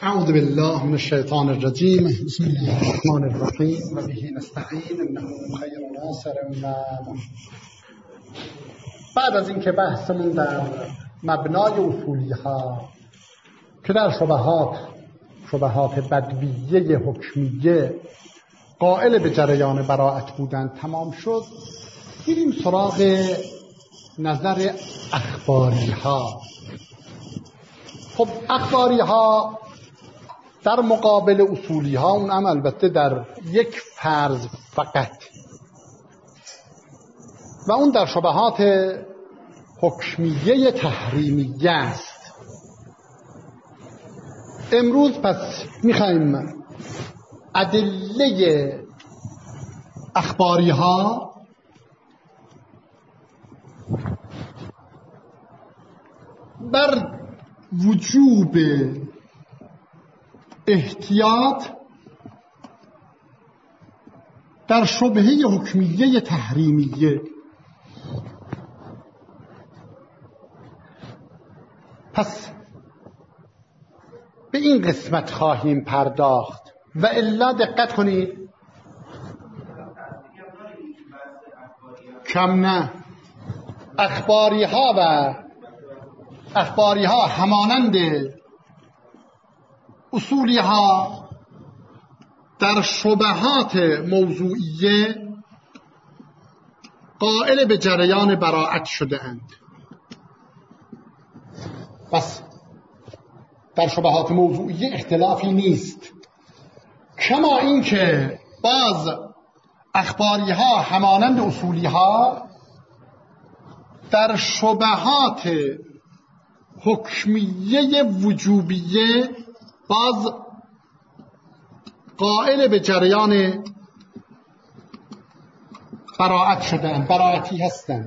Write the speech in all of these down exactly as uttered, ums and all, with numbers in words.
اعوذ بالله من الشیطان الرجیم. بسم الله الرحمن الرحیم و به نستعین انه خیر ناصر و بعد از اینکه بحثمون در مبنای اصولی ها که در شبهات شبهات بدویه حکمیه قائل به جریان براءت بودند تمام شد، میریم سراغ نظر اخباری ها. خب اخباری ها در مقابل اصولی ها، اون هم البته در یک فرض فقط، و اون در شبهات حکمیه تحریمیه است. امروز پس میخوایم ادله اخباری ها بر وجوب احتیاط در شبهه حکمیه تحریمیه. پس به این قسمت خواهیم پرداخت و الا دقت کنید کم نه اخباری ها و اخباری ها همانند اصولی ها در شبهات موضوعیه قائل به جریان براءت شده اند. پس در شبهات موضوعیه اختلافی نیست، کما اینکه باز اخباری ها همانند اصولی ها در شبهات حکمیه وجوبیه باز قائل به جریان براءت شدند، براءتی هستند.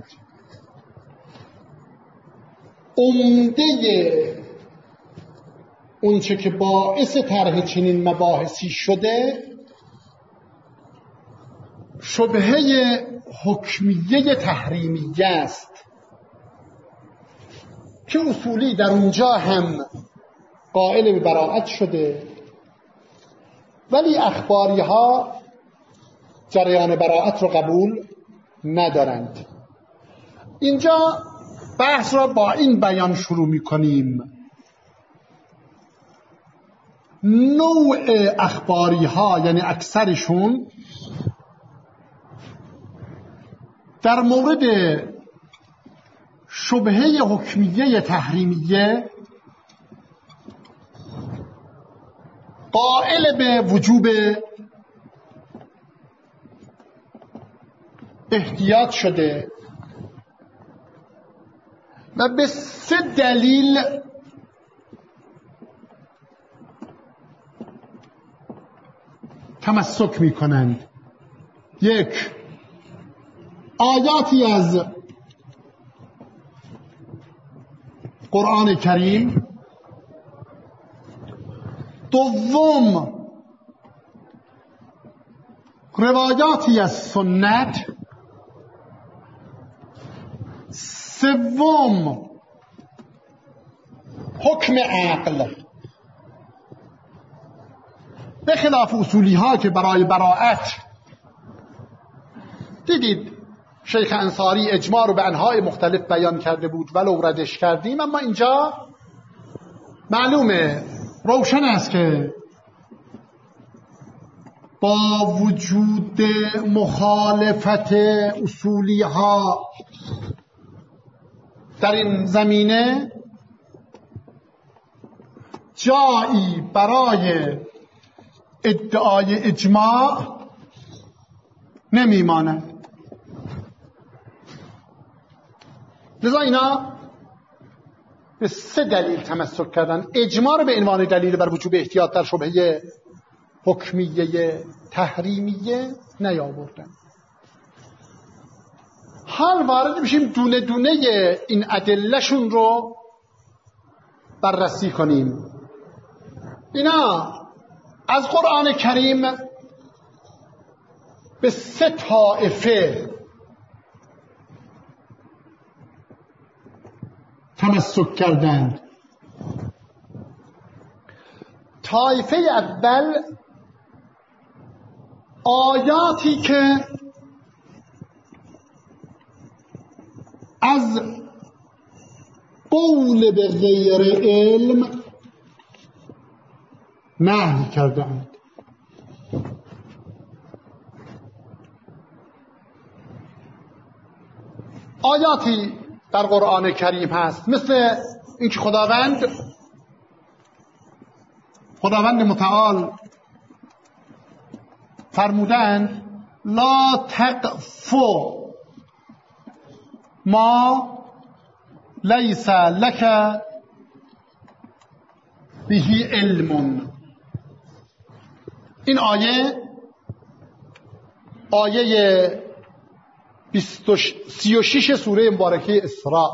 عمده اونچه که باعث طرح چنین مباحثی شده شبهه حکمیه تحریمیه است که اصولی در اونجا هم قائل به براءت شده، ولی اخباری ها جریان براءت رو قبول ندارند. اینجا بحث را با این بیان شروع می کنیم: نوع اخباری ها، یعنی اکثرشون، در مورد شبهه حکمیه تحریمیه قائل به وجوب احتیاط شده و به سه دلیل تمسک می کنند. یک، آیاتی از قرآن کریم. دوم، روایاتی از سنت. سوم، حکم عقل. به خلاف اصولی ها که برای براءت دیدید شیخ انصاری اجماع رو به انواع مختلف بیان کرده بود ولو ردش کردیم، اما اینجا معلومه، روشن است که با وجود مخالفت اصولی ها در این زمینه جایی برای ادعای اجماع نمیماند. لذا اینا به سه دلیل تمسک کردن. اجماع رو به عنوان دلیل بر وجوب احتیاط در شبهه حکمیه تحریمیه نیاوردن. حال وارد میشیم دونه دونه این ادلهشون رو بررسی کنیم. اینا از قرآن کریم به سه طائفه تمسک کردند. طایفه اول آیاتی که از قول به غیر علم نهی کردند. آیاتی در قرآن کریم هست مثل اینکه خداوند خداوند متعال فرمودند لا تقفو ما لیس لک به علم. این آیه آیه سی و شش سوره مبارکه اسراء.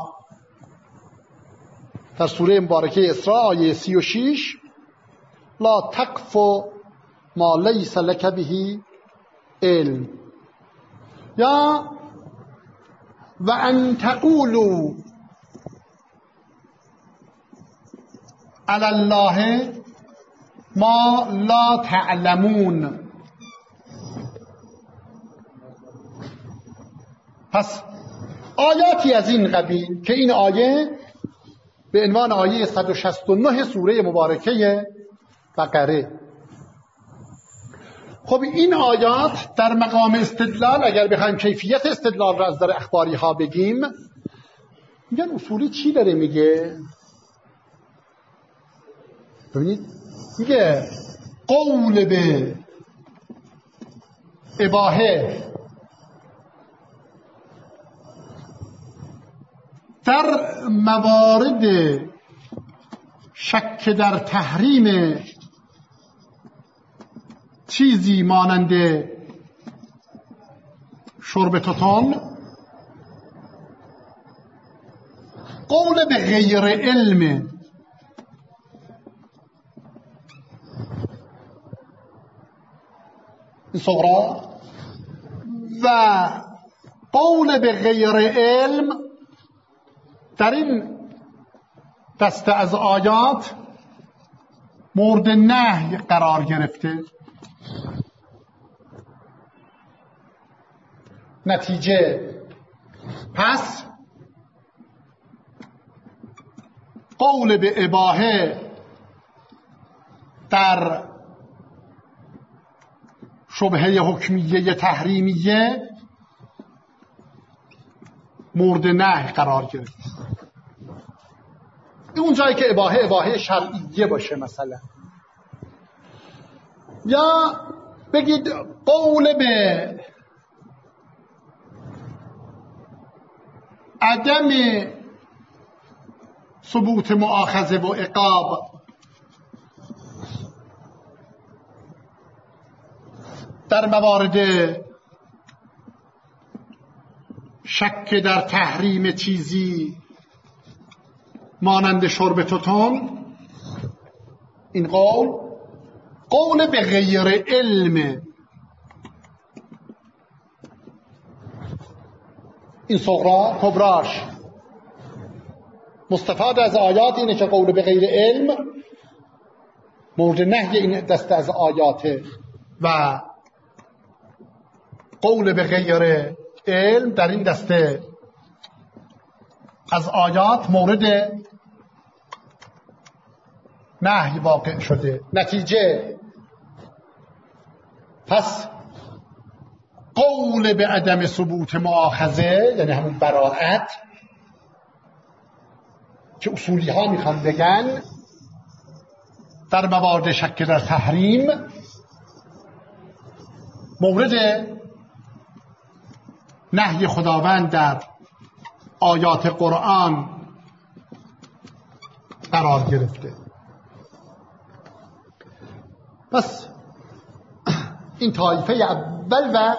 در سوره مبارکه اسراء آیه سی و شش لا تقف ما لیس لک به علم یا و ان تقولوا علی الله ما لا تعلمون. پس آیاتی از این قبیل که این آیه به عنوان آیه صد و شصت و نه سوره مبارکه بقره. خب این آیات در مقام استدلال اگر بخوایم کیفیت استدلال را از در اخباری ها بگیم، میگن اصولی چی داره میگه؟ ببینید میگه قول به اباحه در موارد شک در تحریم چیزی مانند شرب توتون قول به غیر علم صغرا و قول به غیر علم در این دسته از آیات مورد نهی قرار گرفته. نتیجه پس قول به اباحه در شبهه حکمیه تحریمیه مورد نهی قرار گرفت. اون جایی که اباحه اباحه شرعیه باشه مثلا، یا بگید قول به عدم ثبوت مؤاخذه و عقاب در موارد شک در تحریم چیزی مانند شرب توتون، این قول قول به غیر علم. این صغرا کبراش مستفاد از آیات اینه که قول به غیر علم مورد نهی این دسته از آیاته و قول به غیر علم در این دسته از آیات مورد نهی واقع شده. نتیجه پس قول به عدم ثبوت مؤاخذه یعنی همون براءت که اصولی ها میخوان بگن در موارد شک در تحریم مورد نهی خداوند در آیات قرآن قرار گرفته. پس این طایفه اول و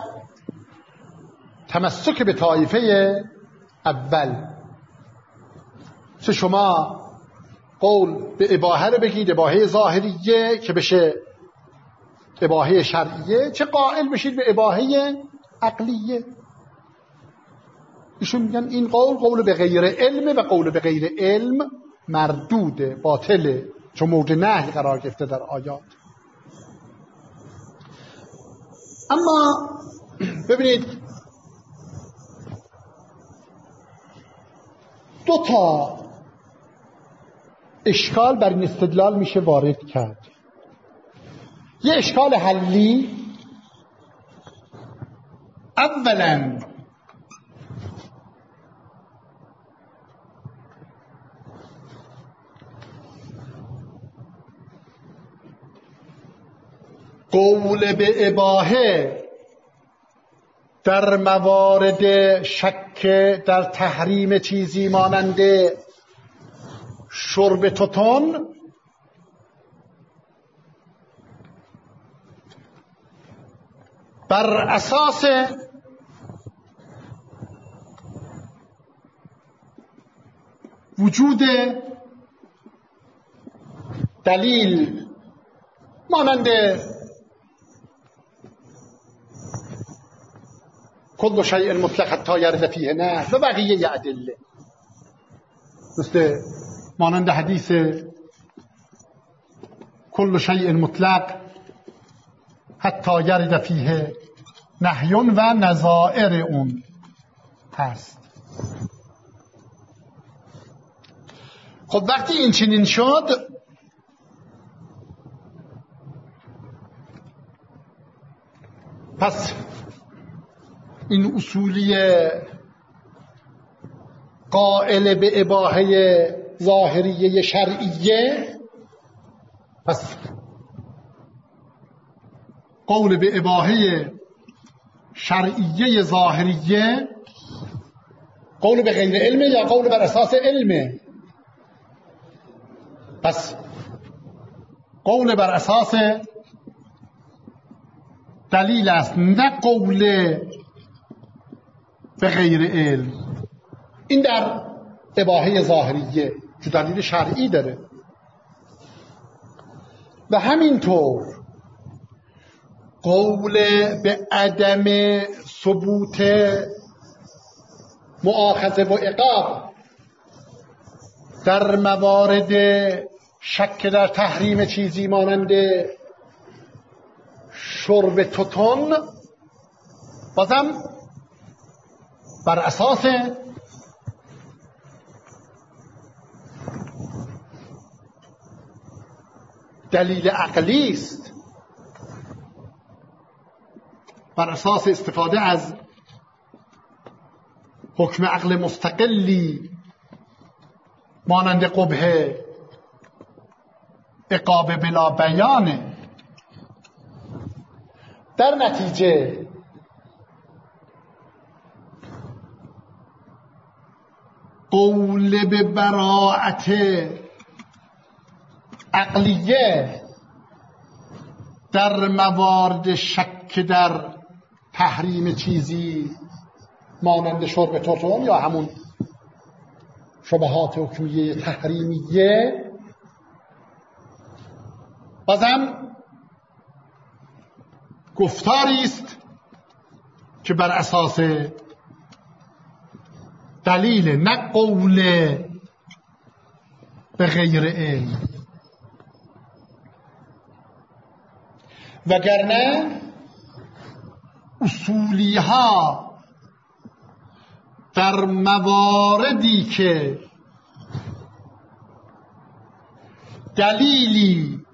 تمسک به طایفه اول. چه شما قول به اباحه رو بگید اباحه ظاهریه که بشه اباحه شرعیه، چه قائل بشید به اباحه عقلیه. ایشون میگن این قول قول به غیر علم و قول به غیر علم مردوده، باطله. چون مورد نهی قرار گرفته در آیات. اما ببینید دو تا اشکال بر این استدلال میشه وارد کرد. یه اشکال حلی، اولا قول به اباحه در موارد شک در تحریم چیزی مانند شرب توتون بر اساس وجود دلیل مانند کل شیء مطلق حتی یرد فیه نه و بقیه ادله، مثل مانند حدیث کل شیء مطلق حتی یرد فیه نهیون و نظائر اون هست. خب وقتی این چنین شد، پس این اصولی قائل به اباحه ظاهریه شرعیه، پس قول به اباحه شرعیه ظاهریه قول به غیر علمه یا قول بر اساس علمه؟ پس قول بر اساس دلیل است، نه قول به غیر علم. این در اباحه ظاهریه که دلیل شرعی داره. و همینطور قول به عدم ثبوت مؤاخذه و عقاب در موارد شک در تحریم چیزی مانند شرب توتون بازم بر اساس دلیل عقلی است، بر اساس استفاده از حکم عقل مستقلی مانند قبح عقاب بلا بیانه. در نتیجه قول به براءت عقلیه در موارد شک در تحریم چیزی مانند شرب توتون یا همون شبهات حکمیه تحریمیه بازم گفتاری است که بر اساس دلیل، نه قول به غیر علم. وگرنه اصولی ها در مواردی که دلیلی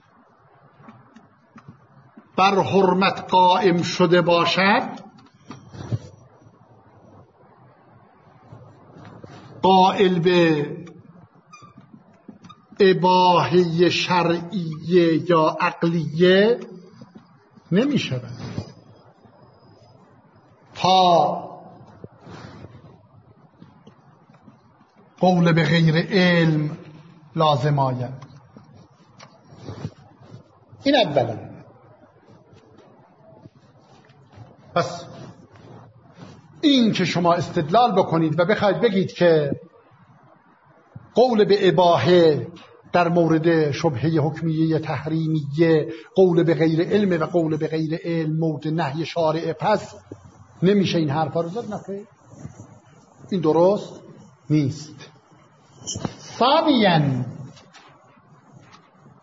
بر حرمت قائم شده باشد قائل به اباحه شرعیه یا عقلیه نمی شود تا قول به غیر علم لازم آید. این اولا. پس این که شما استدلال بکنید و بخواید بگید که قول به اباحه در مورد شبهه حکمیه تحریمیه قول به غیر علم و قول به غیر علم مورد نهی شارع، پس نمیشه این حرفا رو زد. نخیر، این درست نیست. ثانیاً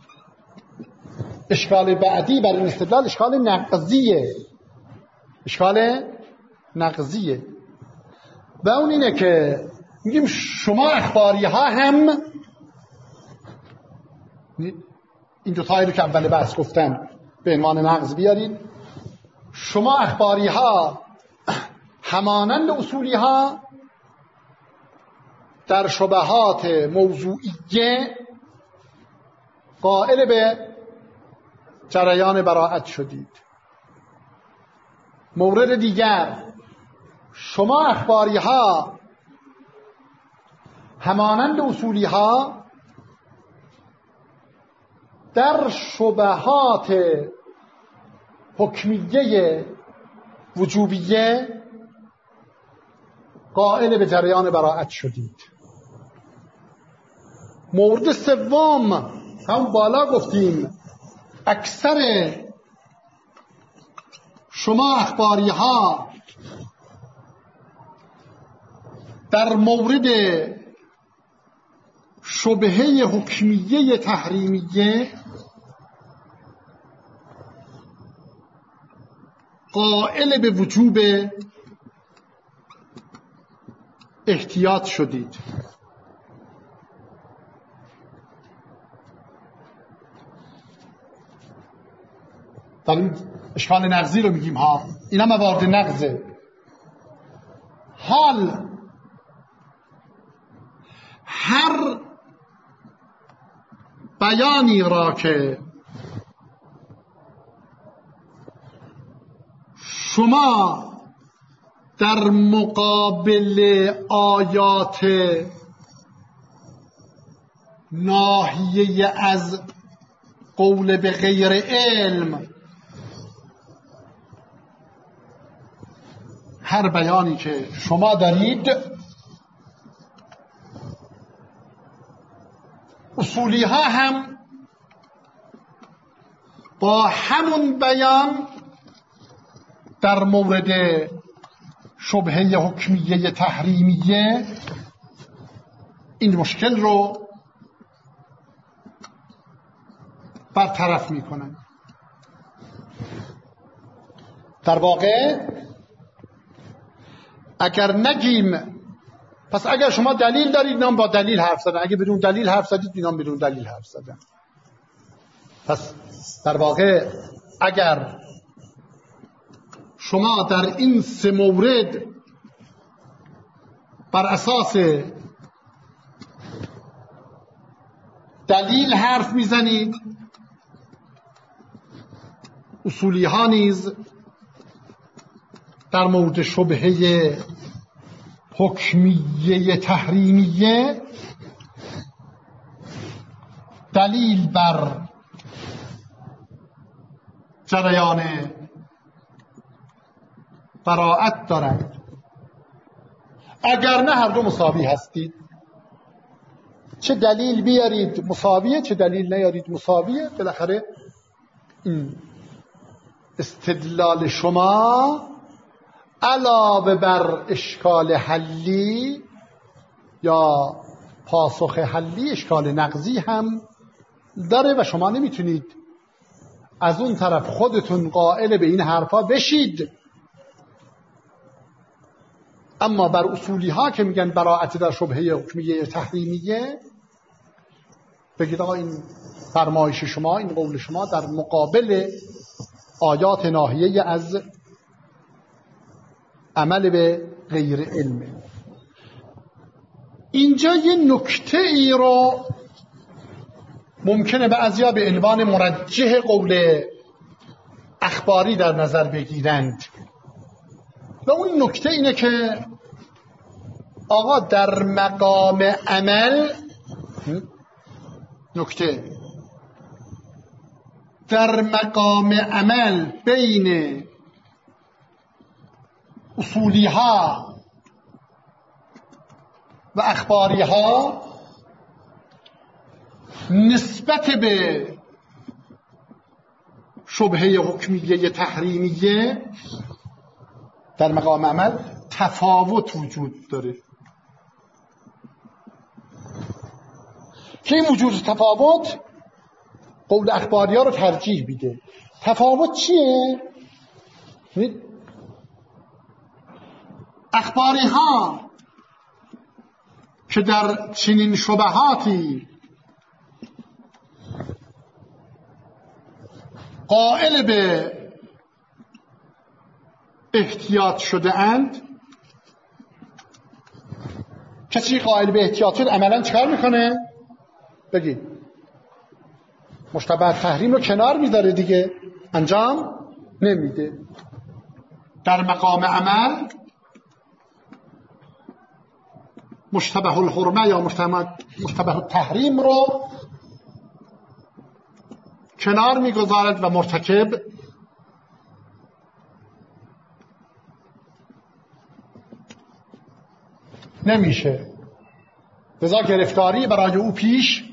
اشکال بعدی بر این استدلال اشکال نقضیه. اشکال نقضیه و اون اینه که میگیم شما اخباری ها هم این دو تایی رو که اول بحث گفتم به عنوان نقض بیارید. شما اخباری ها همانند اصولی ها در شبهات موضوعیه قائل به جریان براءت شدید. مورد دیگر، شما اخباری ها همانند اصولی ها در شبهات حکمیه وجوبیه قائل به جریان براءت شدید. مورد سوم، هم بالا گفتیم اکثر شما اخباری ها در مورد شبهه حکمیه تحریمیه قائل به وجوب احتیاط شدید. در این اشکال نقضی رو میگیم ها، اینا موارد نقضه. حال هر بیانی را که شما در مقابل آیات ناهیه از قول به غیر علم، هر بیانی که شما دارید اصولی ها هم با همون بیان در مورد شبهه حکمیه تحریمیه این مشکل رو برطرف میکنن. در واقع اگر نگیم پس اگر شما دلیل دارید نام با دلیل حرف زدن، اگه بدون دلیل حرف زدید نام بدون دلیل حرف زدن. پس در واقع اگر شما در این سه مورد بر اساس دلیل حرف میزنید، اصولی ها نیز در مورد شبهه حکمیه تحریمیه دلیل بر جریان براءت دارند. اگر نه هر دو مساوی هستید، چه دلیل بیارید مساویه، چه دلیل نیارید مساویه. بالاخره این استدلال شما علاوه بر اشکال حلی یا پاسخ حلی اشکال نقضی هم داره و شما نمیتونید از اون طرف خودتون قائل به این حرفا بشید. اما بر اصولی ها که میگن براءت در شبهه حکمیه تحریمیه بگید آقا این فرمایش شما، این قول شما در مقابل آیات ناهیه از عمل به غیر علم. اینجا یه نکته ای رو ممکنه بعضیا به عنوان مرجح قول اخباری در نظر بگیرند و اون نکته اینه که آقا در مقام عمل، نکته در مقام عمل بین اصولی ها و اخباری ها نسبت به شبهه حکمیه تحریمیه در مقام عمل تفاوت وجود داره که این وجود تفاوت قول اخباری ها رو ترجیح میده. تفاوت چیه؟ اخباری ها که در چنین شبهاتی قائل به احتیاط شده اند، کسی قائل به احتیاط شد عملا چکار میکنه؟ بگید مشتبه تحریم رو کنار میذاره دیگه، انجام نمیده. در مقام عمل مشتبه الحرمه یا مشتبه التحریم رو کنار میگذارد و مرتکب نمیشه. لذا گرفتاری برای او پیش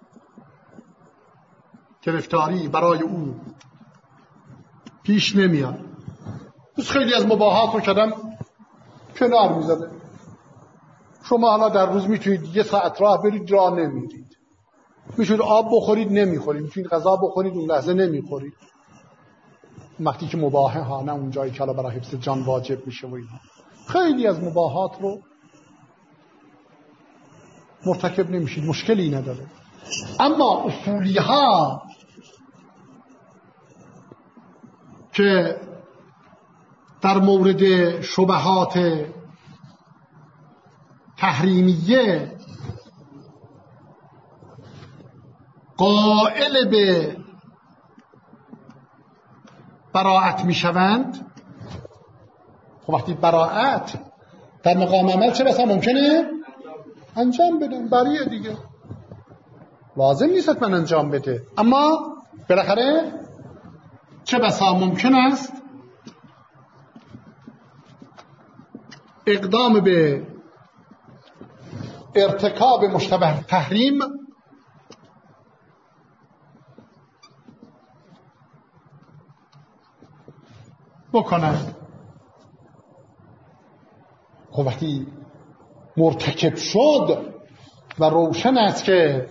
گرفتاری برای او پیش نمیاد. بس خیلی از مباحات رو کردم کنار میزنه. شما حالا در روز میتونید یه ساعت راه برید راه نمیرید، میتونید آب بخورید نمیخورید، میتونید غذا بخورید اون لحظه نمیخورید. وقتی که مباحه ها، نه اون جایی که حالا برای حفظ جان واجب میشه و اینها. خیلی از مباحات رو مرتکب نمیشید، مشکلی نداره. اما اصولی ها که در مورد شبهات تحریمیه قائل به براءت میشوند، خب وقتی براءت در مقام عمل چه بسا ممکنه انجام بدن، بریه دیگه، لازم نیست من انجام بده، اما بالاخره چه بسا ممکن است اقدام به ارتکاب مشتبه تحریم بکنند. خب وقتی مرتکب شد و روشن است که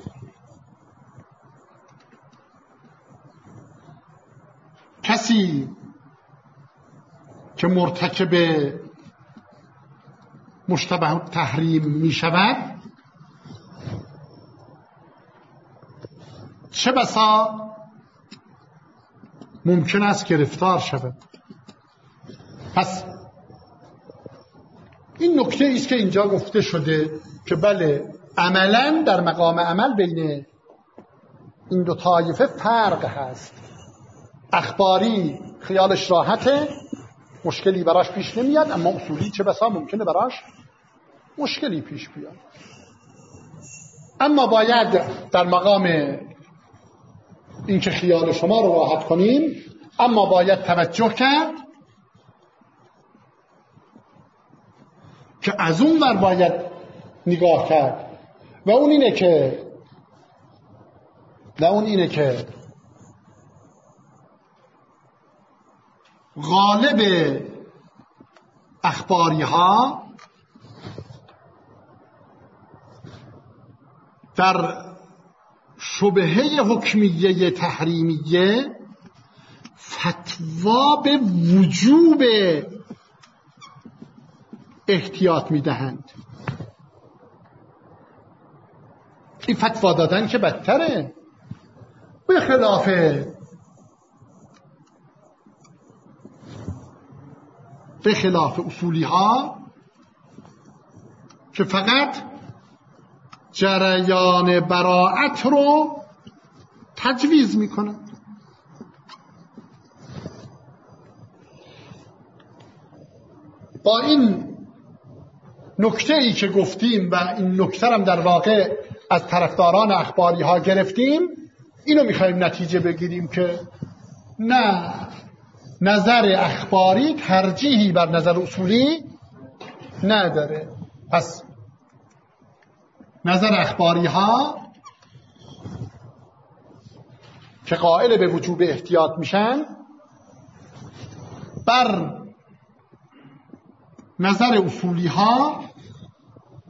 کسی که مرتکب مشتبه تحریم می شود چه بسا ممکن است گرفتار شود. پس این نکته ایست که اینجا گفته شده که بله عملا در مقام عمل بین این دو طایفه فرق هست. اخباری خیالش راحته، مشکلی براش پیش نمیاد، اما اصولی چه بسا ممکنه براش مشکلی پیش بیاد. اما باید در مقام اینکه خیال شما رو راحت کنیم، اما باید توجه کرد که از اون ور باید نگاه کرد و اون اینه که و اون اینه که غالب اخباری ها در شبهه حکمیه تحریمیه فتوا به وجوب احتیاط میدهند. این فتوا دادن که بدتره، به خلاف به خلاف اصولی ها که فقط جریان براءت رو تجویز میکنن. با این نکته ای که گفتیم و این نکته هم در واقع از طرفداران اخباری ها گرفتیم، اینو میخوایم نتیجه بگیریم که نه، نظر اخباری ترجیحی بر نظر اصولی نداره. پس نظر اخباری ها که قائل به وجوب احتیاط میشن بر نظر اصولی ها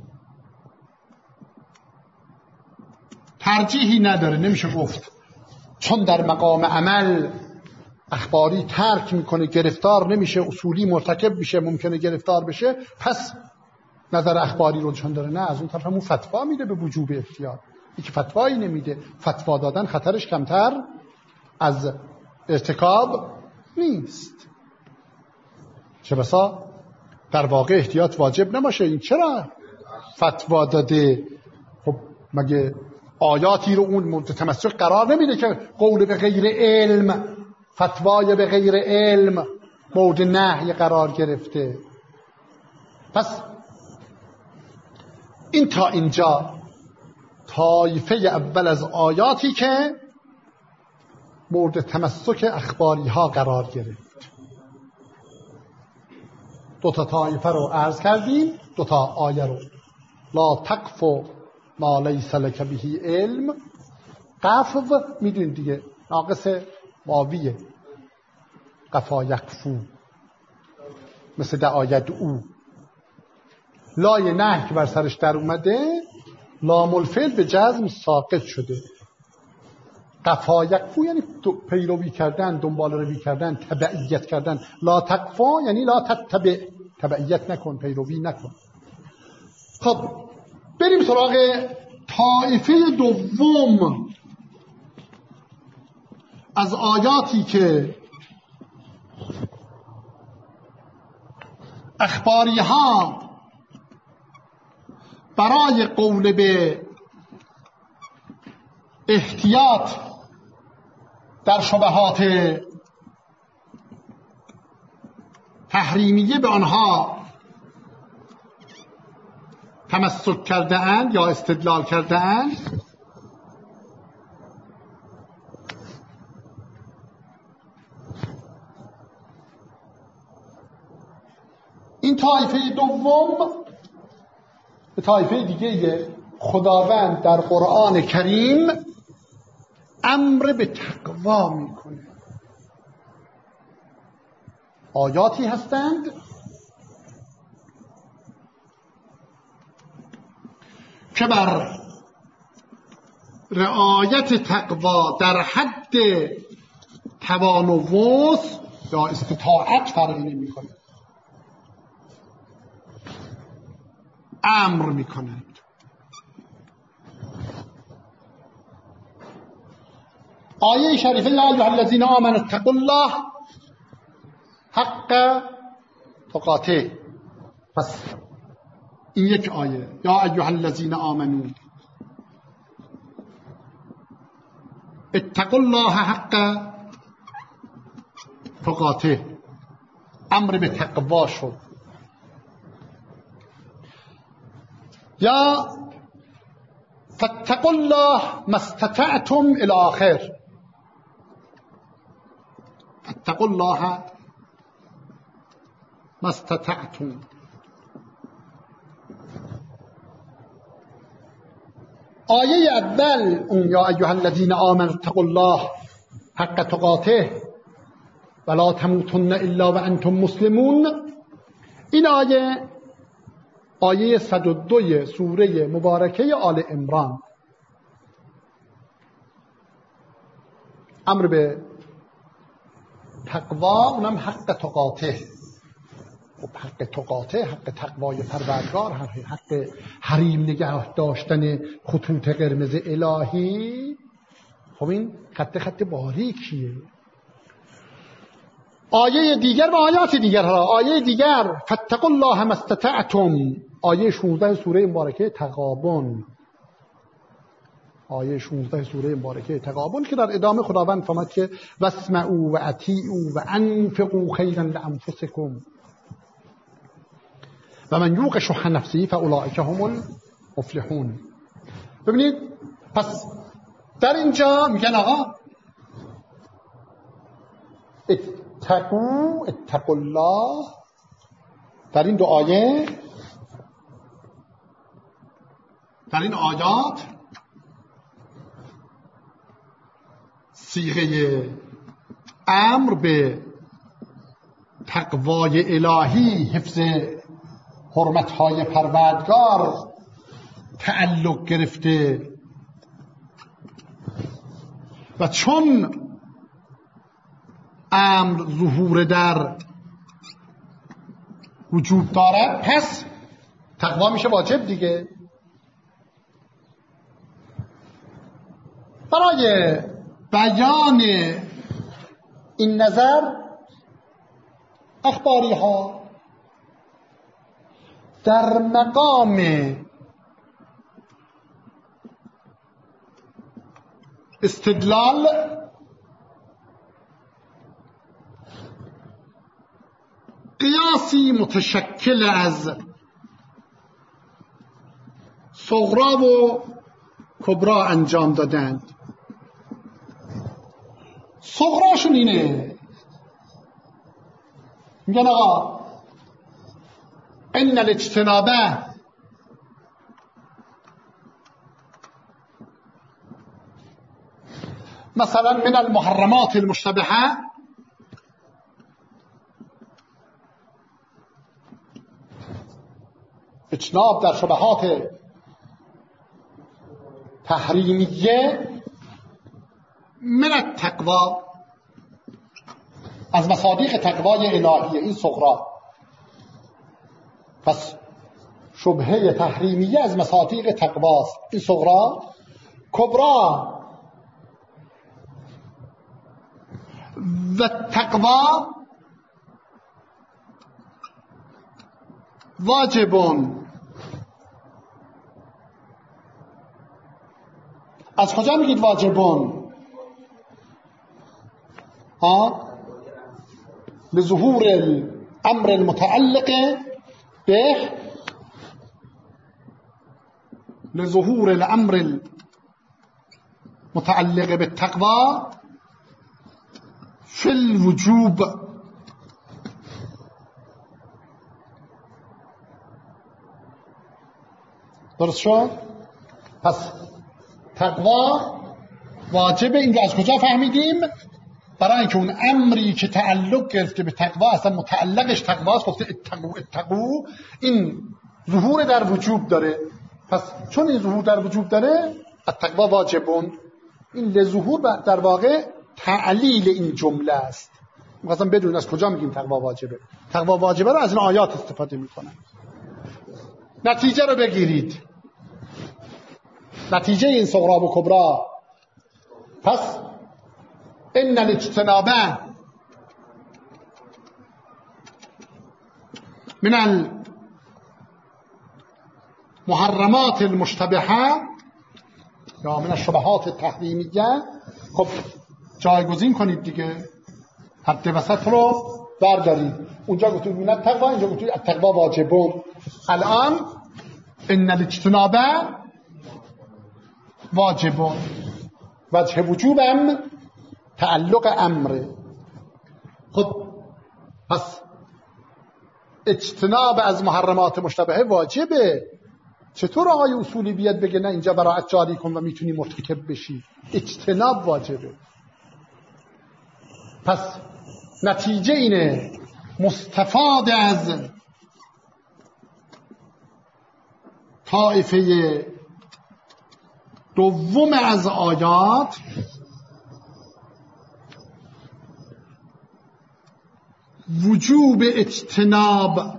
ترجیحی نداره. نمیشه گفت چون در مقام عمل اخباری ترک میکنه، گرفتار نمیشه، اصولی مرتکب میشه، ممکنه گرفتار بشه، پس نظر اخباری رو چون داره. نه، از اون طرف همون فتوا میده به وجوب احتیاط. یکی فتوایی نمیده. فتوا دادن خطرش کمتر از ارتکاب نیست. چه بسا در واقع احتیاط واجب نباشه. این چرا فتوا داده؟ خب مگه آیاتی رو اون مورد تمسک قرار نمیده که قول به غیر علم، فتوای به غیر علم مورد نهی قرار گرفته؟ پس این تا اینجا طایفه اول از آیاتی که مورد تمسک اخباری ها قرار گرفت. دو تا طایفه رو عرض کردیم، دو تا آیه رو. لا تقف ما لیس لک به علم. قفو میدونید دیگه، ناقص واویه. قفا یکفو، مثل دعاید او. لای نه که بر سرش در اومده، لام الفعل به جزم ساقط شده. قفا یکفو یعنی پیروی کردن، دنبال روی کردن، تبعیت کردن. لا تقفا یعنی لا تتبع، تبعیت نکن، پیروی نکن. خب بریم سراغ طایفه دوم از آیاتی که اخباری ها برای قول به احتیاط در شبهات تحریمیه به آنها تمسک کرده اند یا استدلال کرده اند. این طایفه دوم به طایفه دیگه خداوند در قرآن کریم امر به تقوا میکنه. آیاتی هستند که بر رعایت تقوا در حد توان و وسع یا استطاعت فرقی نمیکنه، امر میکنند. آیه شریفه یا ایها الذین آمنوا اتقوا الله حق تقاته. پس این یک آیه، یا ایها الذین آمنوا اتقوا الله حق تقاته، امر به تقوا شد. یا فاتقوا الله ما استطعتم الی آخر. فاتقوا الله ما استطعتم. آیه اول اون یا ایها الذین آمنوا اتقوا الله حق تقاته ولا تموتن الا وانتم مسلمون، این آیه آیه صد و دو سوره مبارکه آل عمران، امر به تقوا، اونم حق تقاته. خب حق تقاته، حق تقوای پروردگار، حق حریم نگه داشتن خطوط قرمز الهی. خب این خط خط باریکیه. آیه دیگر و آیات دیگر ها. آیه دیگر فاتقوا الله ما استطعتم، آیه شانزده سوره مبارکه تغابن. آیه شانزده سوره مبارکه تغابن که در ادامه خداوند فرمود که واسمعوا و اطیعوا و انفقوا خیرا لانفسکم و من یوق شح نفسه فاولئک هم المفلحون. ببینید پس در اینجا میگن آقا اتقوا اتقوا الله، در این دو آیه، در این آیات صیغه امر به تقوای الهی، حفظ حرمت‌های پروردگار تعلق گرفته و چون امر ظهور در وجود دارد پس تقوا میشه واجب دیگه. برای بیان این نظر اخباری ها در مقام استدلال قیاسی متشکل از صغرا و کبرا انجام دادند. صغراشون اینه، میگن آقا ان الاجتنابه مثلا من المحرمات المشتبهه اجتناب در شبهات تحریمیه من التقوا از مصادیق تقوای الهیه، این صغرا. پس شبهه تحریمیه از مصادیق تقواست، این صغرا. کبرا و تقوا واجبون. از کجا میگید واجبون؟ ها لظهور الامر المتعلق به لظهور الامر المتعلق بالتقوى في الوجوب. درست شد؟ پس تقوا واجبه. این از کجا فهمیدیم؟ برای اینکه اون امری که تعلق گرفته به تقوا اصلا متعلقش تقواست، گفته اتقو اتقو، این ظهور در وجوب داره. پس چون این ظهور در وجوب داره التقوا واجبون، این لظهور در واقع تعلیل این جمله است. مثلا بدون از کجا میگیم تقوا واجبه. تقوا واجبه رو از این آیات استفاده میکنن. نتیجه رو بگیرید، نتیجه این صغرا و کبرا. پس ان الاجتنابه من المحرمات المشتبهه یا من الشبهات التحریمیه. خب جایگزین کنید دیگه، حد وسط رو بردارید. اونجا گفتید من التقوا، اینجا گفتید التقوا واجبون. الان ان الاجتنابه واجبون، وجه وجوبم تعلق امره. خب پس اجتناب از محرمات مشتبهه واجبه. چطور آقای اصولی بیاد بگه نه اینجا براءت جاری کن و میتونی مرتکب بشی؟ اجتناب واجبه. پس نتیجه اینه مستفاد از طائفه دوم از آیات وجوب اجتناب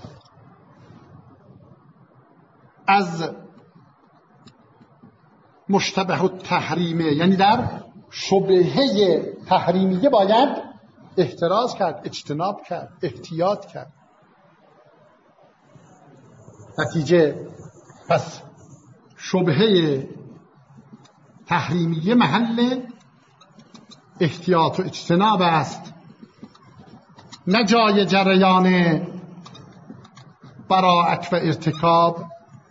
از مشتبه التحریمه، یعنی در شبهه تحریمیه باید احتراز کرد، اجتناب کرد، احتیاط کرد. نتیجه پس شبهه تحریمیه محل احتیاط و اجتناب است، نه جای جریان براءت و ارتکاب.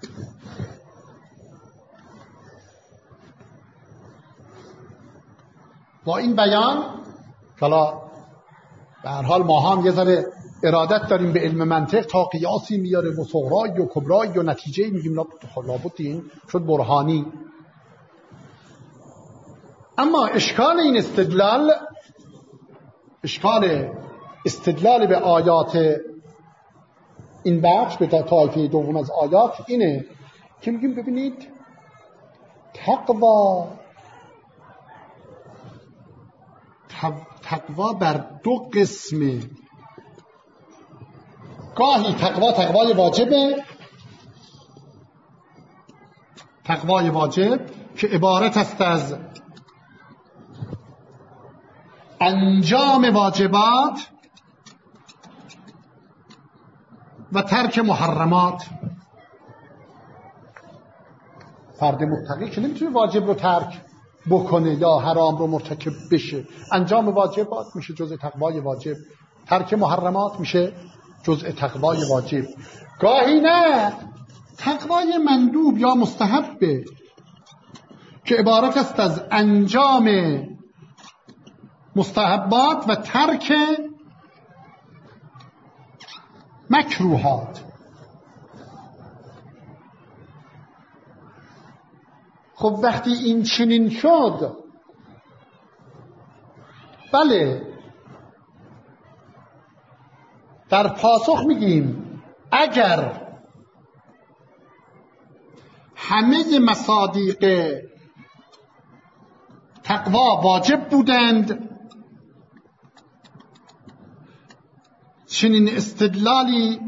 با این بیان حالا به هر حال ما هم یه ذره ارادت داریم به علم منطق، تا قیاسی میاره و صغرایی و کبرایی و نتیجه میگیم لابد این شد برهانی. اما اشکال این استدلال، اشکال استدلال به آیات این بخش، به طایفه دوم از آیات اینه که میگیم ببینید تقوا تقوا بر دو قسمه. گاهی تقوا تقوای واجبه، تقوای واجب که عبارت است از انجام واجبات و ترک محرمات. فرد متقی که نمیتونه واجب رو ترک بکنه یا حرام رو مرتکب بشه. انجام واجبات میشه جزء تقوای واجب، ترک محرمات میشه جزء تقوای واجب. گاهی نه، تقوای مندوب یا مستحبه که عبارت است از انجام مستحبات و ترک مکروهات. خب وقتی این چنین شد، بله در پاسخ میگیم اگر همه مصادیق تقوا واجب بودند، چنین استدلالی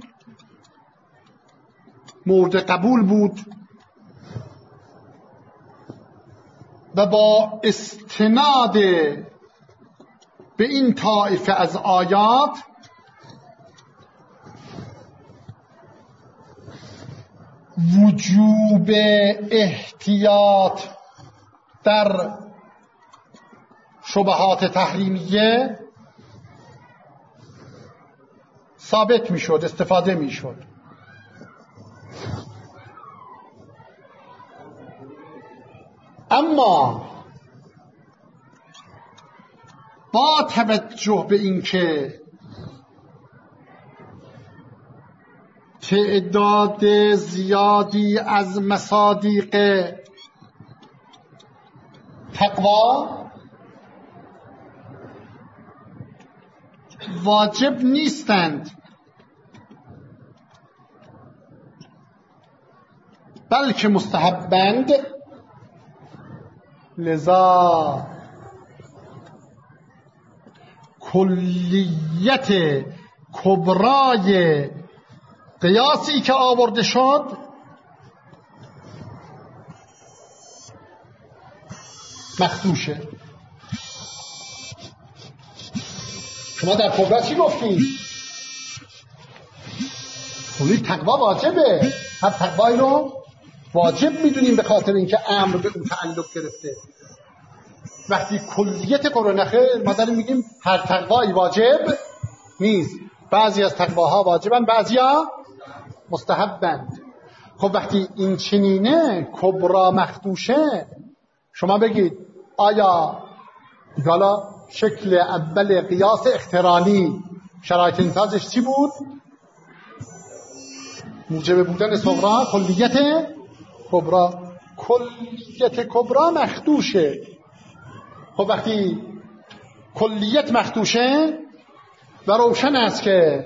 مورد قبول بود و با استناد به این طایفه از آیات وجوب احتیاط در شبهات تحریمیه ثابت میشد، استفاده میشد. اما با توجه به اینکه تعداد زیادی از مصادیق تقوا واجب نیستند بلکه مستحبند، لذا کلیت کبرای قیاسی که آورده شد مخدوشه. شما در کبرا چی گفتید؟ کلی تقوا واجبه، هر تقوایی رو واجب میدونیم به خاطر اینکه امر به اون تعلق گرفته. وقتی کلیت کبرا نخیر، ما داریم میگیم هر تقوایی واجب نیست، بعضی از تقواها واجبن، بعضیا مستحبند. خب وقتی این چنینه کبرا مخدوشه، شما بگید آیا حالا شکل اول قیاس اقترانی شرایط انتازش چی بود؟ موجب بودن صغرا کلیت کبرا. کلیت کبرا مخدوشه. خب وقتی کلیت مخدوشه و روشن است که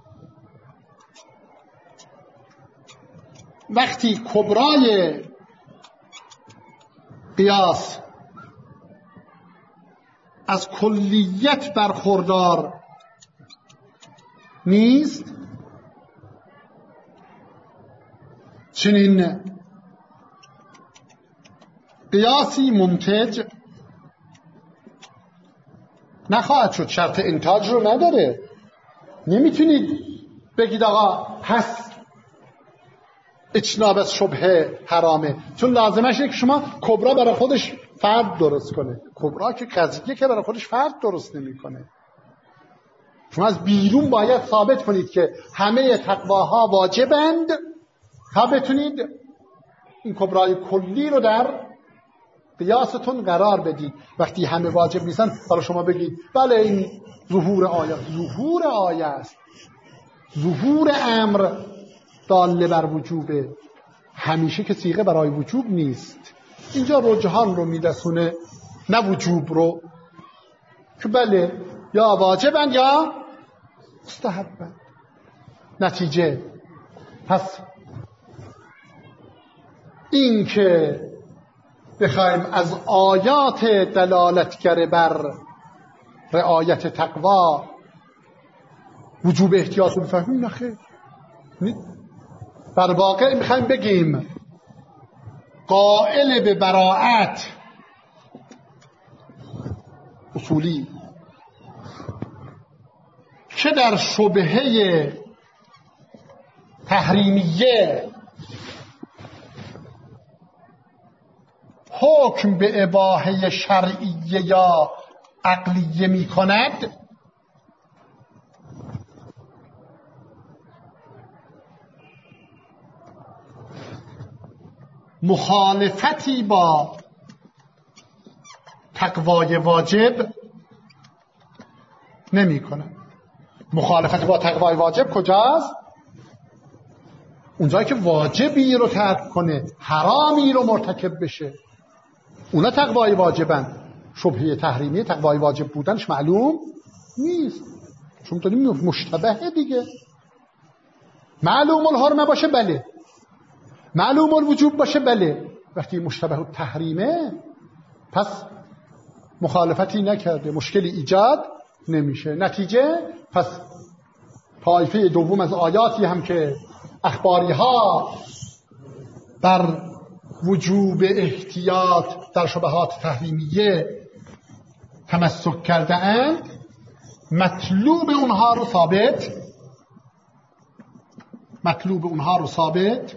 وقتی کبرای قیاس از کلیت برخوردار نیست، چنین قیاسی منتج نخواهد شد. شرط انتاج رو نداره. نمیتونید بگید آقا پس اجتناب از شبهه حرامه، چون لازمش اینه که شما کبرا برای خودش فرد درست کنه. کبرا که قضیه که برای خودش فرد درست نمیکنه. شما از بیرون باید ثابت کنید که همه تقواها واجبند تا بتونید این کبرای کلی رو در قیاستون قرار بدید. وقتی همه واجب نیستن، حالا شما بگید بله این ظهور آیه، ظهور آیه است، ظهور امر داله بر وجوبه، همیشه که صیغه برای وجوب نیست. اینجا رجحان رو میرسونه، نه وجوب رو، که بله یا واجبن یا مستحبن. نتیجه پس این که بخوایم از آیات دلالتگر بر رعایت تقوا وجوب احتیاط رو بفهمیم؟ نخیر. در واقع میخوایم بگیم قائل به براءت اصولی که در شبهه تحریمیه حکم به اباحه شرعیه یا عقلیه می کند، مخالفتی با تقوای واجب نمی کند. مخالفت با تقوای واجب کجاست؟ اونجایی که واجبی رو ترک کنه، حرامی رو مرتکب بشه، اونا تقوای واجبن. شبهه تحریمی تقوای واجب بودنش معلوم نیست، چون داریم مشتبهه دیگه. معلوم الحرمه باشه بله، معلوم الوجوب باشه بله. وقتی مشتبه التحریمه پس مخالفتی نکرده، مشکلی ایجاد نمیشه. نتیجه پس طایفه دوم از آیاتی هم که اخباری ها بر وجوب احتیاط در شبهات تحریمیه تمسک کرده اند، مطلوب اونها رو ثابت مطلوب اونها رو ثابت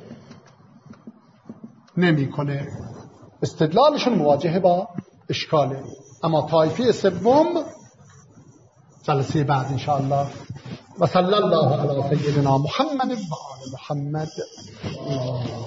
نمیکنه. استدلالشون مواجهه با اشکاله. اما طایفه سوم جلسه بعد انشاءالله. و صلی الله علی سیدنا محمد و آل محمد.